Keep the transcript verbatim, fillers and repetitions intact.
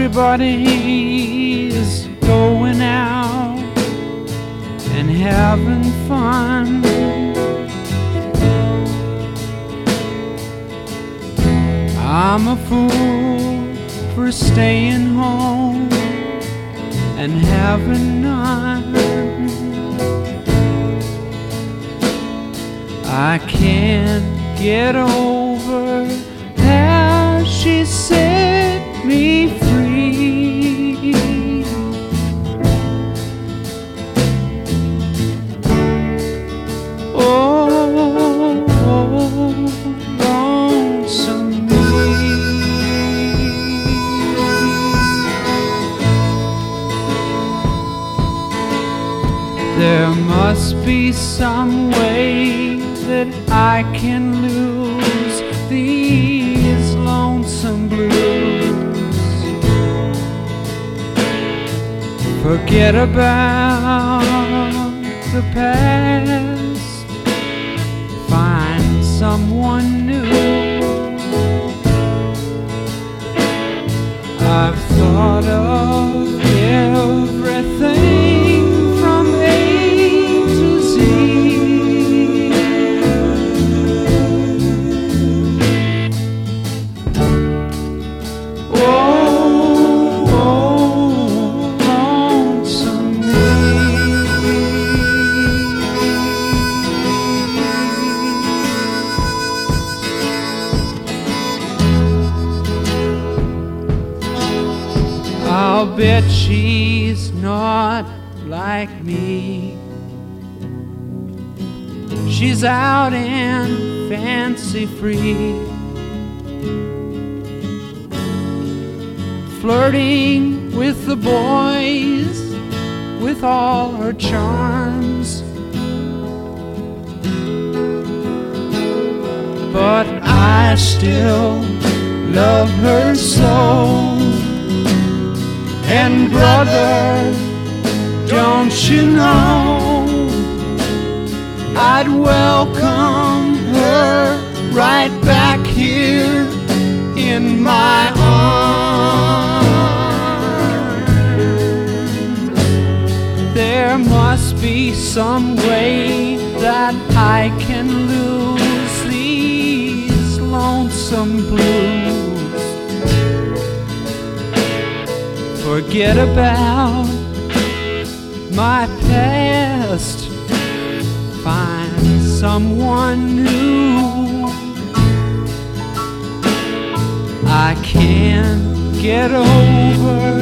Everybody's going out and having fun. I'm a fool for staying home and having none. I can't get over how she set me free. Oh, lonesome me. There must be some way that I can lose these lonesome blues. Forget about the past, find someone new. I've thought of everything from A to Z. I'll bet she's not like me. She's out and fancy free, flirting with the boys with all her charms. But I still love her so. And brother, don't you know, I'd welcome her right back here in my arms. There must be some way that I can lose these lonesome blues. Forget about my past, find someone new. I can't get over